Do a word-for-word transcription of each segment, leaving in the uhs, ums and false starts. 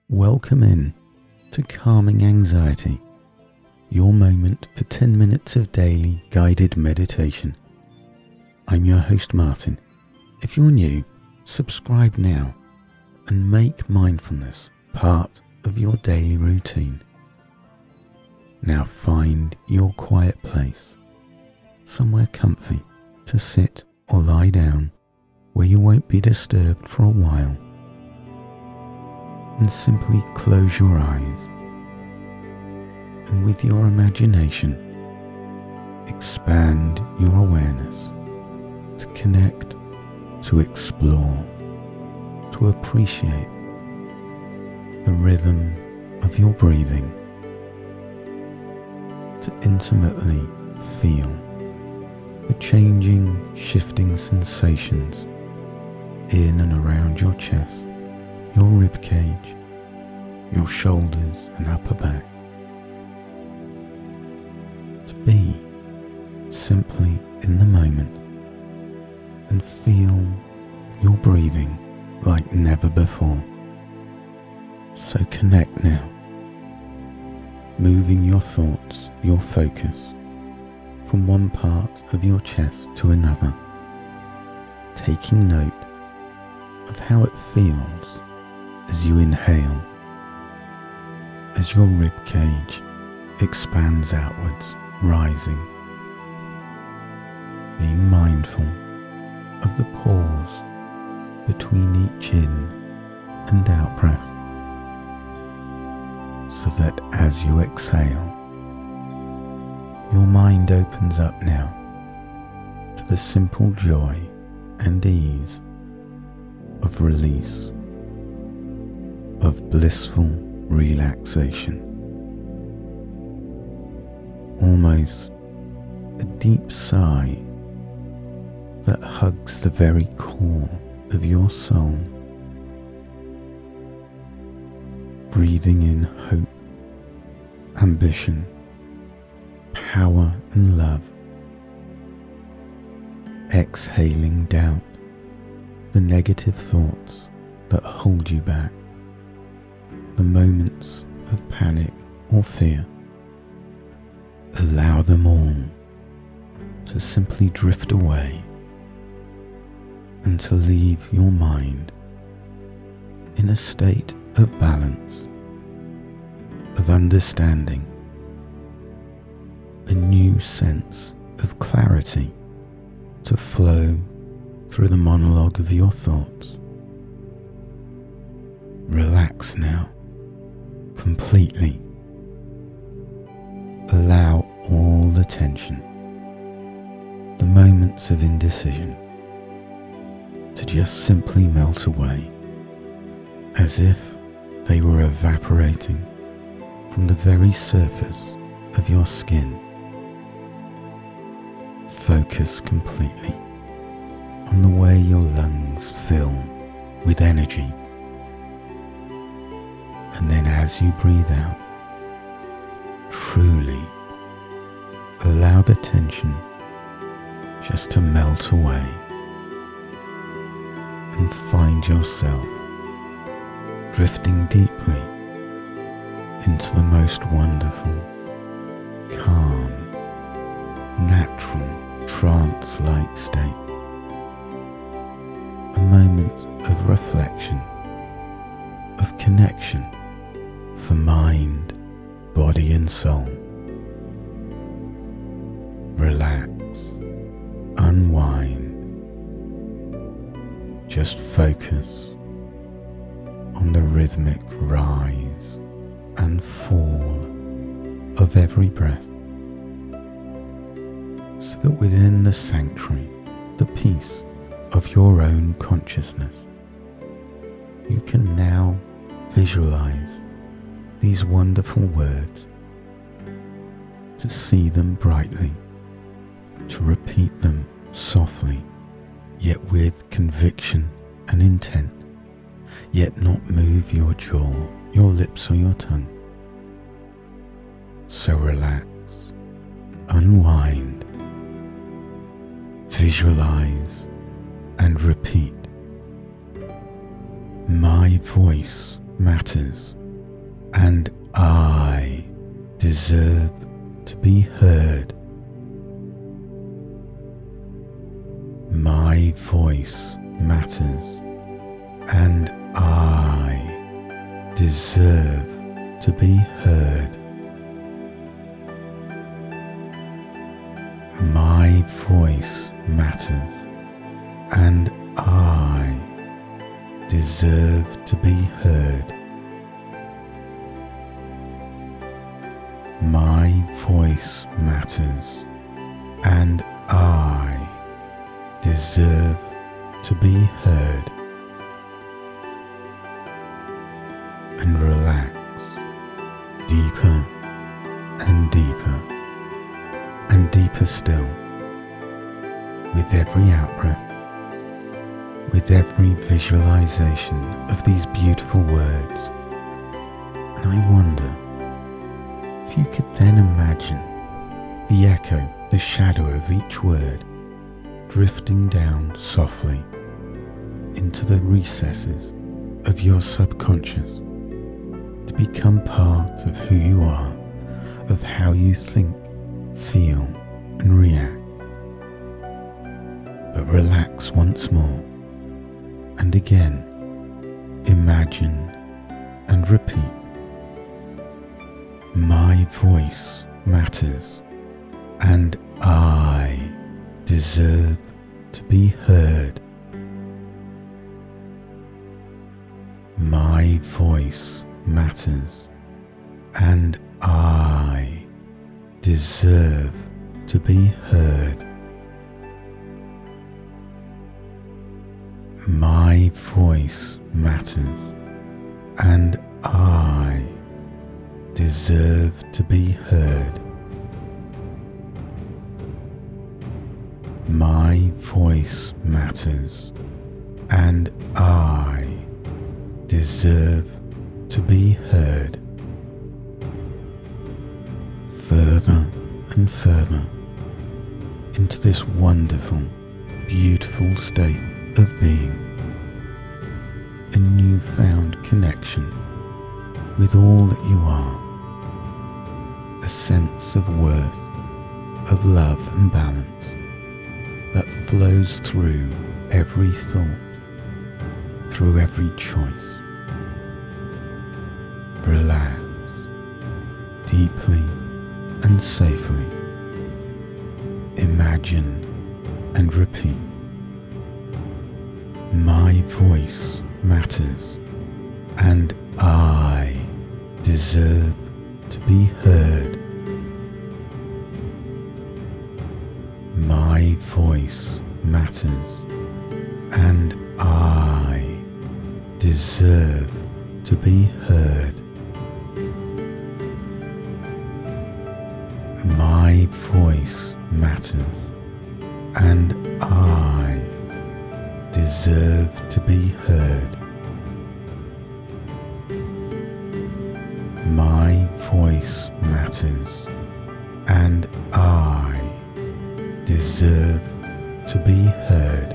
Welcome in to Calming Anxiety, your moment for ten minutes of daily guided meditation. I'm your host Martin. If you're new, subscribe now and make mindfulness part of your daily routine. Now find your quiet place, somewhere comfy to sit or lie down where you won't be disturbed for a while. And simply close your eyes, and with your imagination, expand your awareness to connect, to explore, to appreciate the rhythm of your breathing, to intimately feel the changing, shifting sensations in and around your chest, your rib cage, your shoulders and upper back. To be simply in the moment and feel your breathing like never before. So connect now, moving your thoughts, your focus from one part of your chest to another, taking note of how it feels as you inhale, as your rib cage expands outwards, rising, being mindful of the pause between each in and out breath, so that as you exhale, your mind opens up now to the simple joy and ease of release, of blissful relaxation. Almost a deep sigh that hugs the very core of your soul. Breathing in hope, ambition, power and love. Exhaling doubt, the negative thoughts that hold you back, the moments of panic or fear. Allow them all to simply drift away and to leave your mind in a state of balance, of understanding, a new sense of clarity to flow through the monologue of your thoughts. Relax now, completely. Allow all the tension, the moments of indecision, to just simply melt away, as if they were evaporating from the very surface of your skin. Focus completely on the way your lungs fill with energy. And then as you breathe out, truly allow the tension just to melt away and find yourself drifting deeply into the most wonderful, calm, natural, trance-like state. A moment of reflection, of connection for mind, body and soul. Relax, unwind, just focus on the rhythmic rise and fall of every breath, so that within the sanctuary, the peace of your own consciousness, you can now visualize these wonderful words, to see them brightly, to repeat them softly, yet with conviction and intent, yet not move your jaw, your lips or your tongue. So relax, unwind, visualize and repeat. My voice matters, and I deserve to be heard. My voice matters, and I deserve to be heard. My voice matters, and I deserve to be heard. My voice matters, and I deserve to be heard. And relax deeper and deeper and deeper still with every out-breath, with every visualization of these beautiful words. And I wonder if you could then imagine the echo, the shadow of each word drifting down softly into the recesses of your subconscious to become part of who you are, of how you think, feel and react. But relax once more, and again imagine and repeat. My voice matters, and I deserve to be heard. My voice matters, and I deserve to be heard. My voice matters, and I deserve to be heard. My voice matters, and I deserve to be heard. Further and further into this wonderful, beautiful state of being, a newfound connection with all that you are, a sense of worth, of love and balance that flows through every thought, through every choice. Relax deeply and safely. Imagine and repeat. My voice matters, and I deserve to be heard. My voice matters, and I deserve to be heard. My voice matters, and I deserve to be heard. My voice matters, and I deserve to be heard.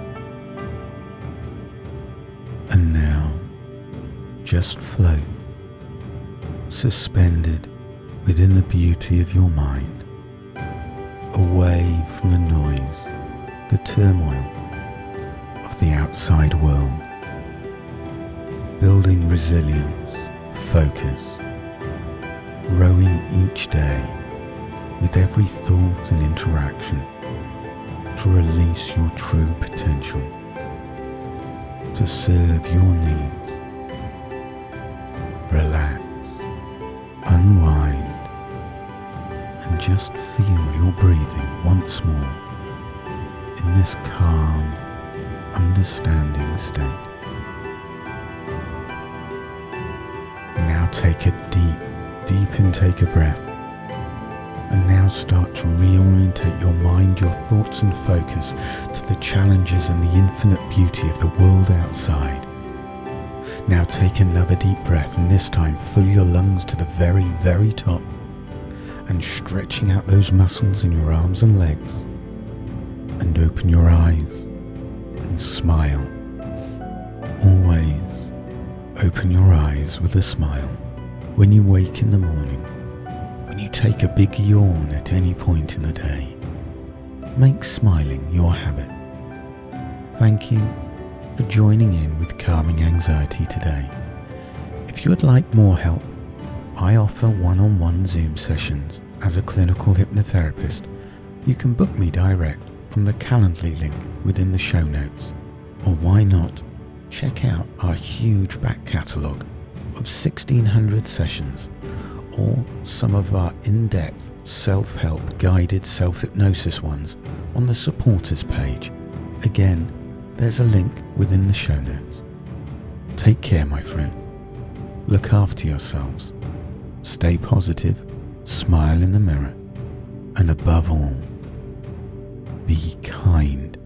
And now, just float, suspended within the beauty of your mind, away from the noise, the turmoil of the outside world, building resilience, focus, growing each day with every thought and interaction to release your true potential, to serve your needs. Relax, unwind, and just feel your breathing once more in this calm, understanding state. Now take a deep, deep intake of breath, and now start to reorientate your mind, your thoughts and focus to the challenges and the infinite beauty of the world outside. Now take another deep breath, and this time fill your lungs to the very, very top, and stretching out those muscles in your arms and legs, and open your eyes and smile. Always Open your eyes with a smile when you wake in the morning, when you take a big yawn at any point in the day. Make smiling your habit. Thank you for joining in with Calming Anxiety today. If you would like more help, I offer one-on-one Zoom sessions as a clinical hypnotherapist. You can book me direct from the Calendly link within the show notes. Or why not check out our huge back catalogue of sixteen hundred sessions, or some of our in-depth self-help guided self-hypnosis ones on the supporters page. Again, there's a link within the show notes. Take care, my friend. Look after yourselves. Stay positive, smile in the mirror, and above all, be kind.